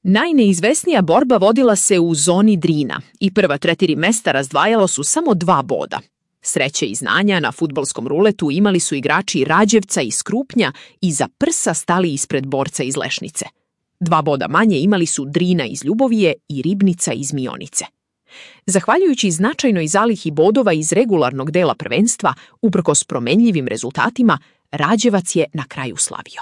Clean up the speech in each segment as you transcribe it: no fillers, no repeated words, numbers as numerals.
Najneizvesnija borba vodila se u zoni Drina i prva 4 mesta razdvajalo su samo 2 boda. Sreće i znanja na fudbalskom ruletu imali su igrači Rađevca iz Krupnja i za prsa stali ispred borca iz Lešnice. 2 boda manje imali su Drina iz Ljubovije i Ribnica iz Mionice. Zahvaljujući značajnoj zalihi bodova iz regularnog dela prvenstva, uprkos promenljivim rezultatima, Rađevac je na kraju slavio.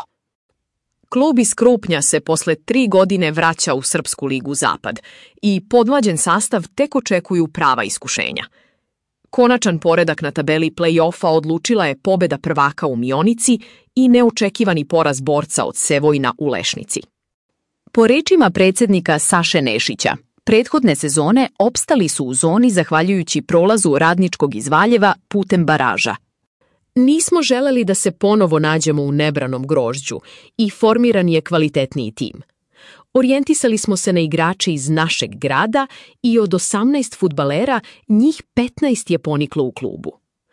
Klub iz Krupnja se posle 3 godine vraća u Srpsku ligu Zapad i podmlađen sastav tek očekuju prava iskušenja. Konačan poredak na tabeli play-offa odlučila je pobeda prvaka u Mionici i neočekivani poraz borca od Sevojna u Lešnici. Po rečima predsjednika Saše Nešića, prethodne sezone opstali su u zoni zahvaljujući prolazu Radničkog iz Valjeva putem baraža. Nismo želeli da se ponovo nađemo u nebranom grožđu i formiran je kvalitetniji tim. Orijentisali smo se na igrače iz našeg grada i od 18 fudbalera njih 15 je poniklo u klubu.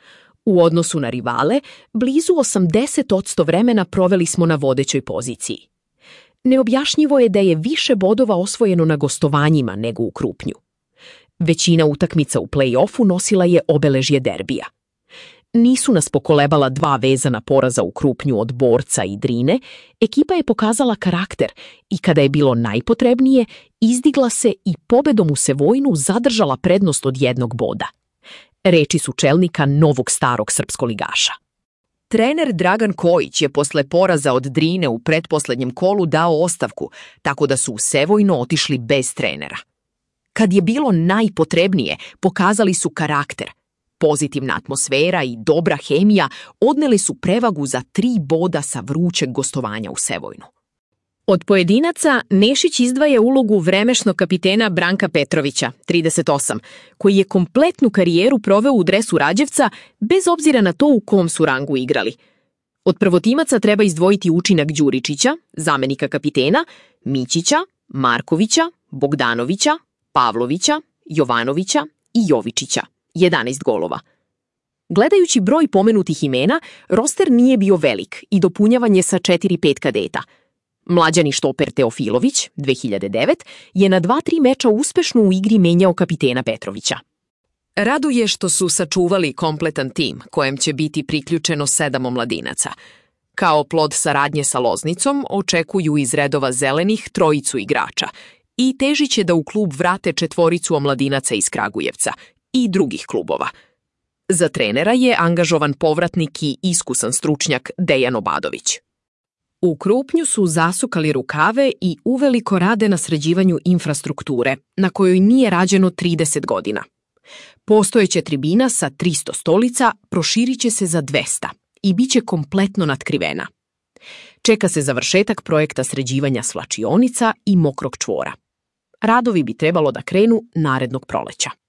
U odnosu na rivale, blizu 80% vremena proveli smo na vodećoj poziciji. Neobjašnjivo je da je više bodova osvojeno na gostovanjima nego u Krupnju. Većina utakmica u play-offu nosila je obeležje derbija. Nisu nas pokolebala 2 vezana poraza u Krupnju od Borca i Drine, ekipa je pokazala karakter i kada je bilo najpotrebnije, izdigla se i pobedom u Sevojnu zadržala prednost od 1 boda. Reči su čelnika novog starog srpskoligaša. Trener Dragan Kojić je posle poraza od Drine u pretposlednjem kolu dao ostavku, tako da su u Sevojno otišli bez trenera. Kad je bilo najpotrebnije, pokazali su karakter. Pozitivna atmosfera i dobra hemija odneli su prevagu za 3 boda sa vrućeg gostovanja u Sevojnu. Od pojedinaca Nešić izdvaja ulogu vremešnog kapitena Branka Petrovića, 38, koji je kompletnu karijeru proveo u dresu Rađevca bez obzira na to u kom su rangu igrali. Od prvotimaca treba izdvojiti učinak Đuričića, zamenika kapitena, Mićića, Markovića, Bogdanovića, Pavlovića, Jovanovića i Jovičića. 11 golova. Gledajući broj pomenutih imena, roster nije bio velik i dopunjavan je sa 4-5 kadeta. Mlađani štoper Teofilović, 2009, je na 2-3 meča uspešno u igri menjao kapitena Petrovića. Raduje što su sačuvali kompletan tim, kojem će biti priključeno 7 omladinaca. Kao plod saradnje sa Loznicom očekuju iz redova zelenih 3 igrača i težiće da u klub vrate 4 omladinaca iz Kragujevca i drugih klubova. Za trenera je angažovan povratnik i iskusan stručnjak Dejan Obadović. U Krupnju su zasukali rukave i uveliko rade na sređivanju infrastrukture, na kojoj nije rađeno 30 godina. Postojeća tribina sa 300 stolica proširit će se za 200 i bit će kompletno natkrivena. Čeka se završetak projekta sređivanja svlačionica i mokrog čvora. Radovi bi trebalo da krenu narednog proleća.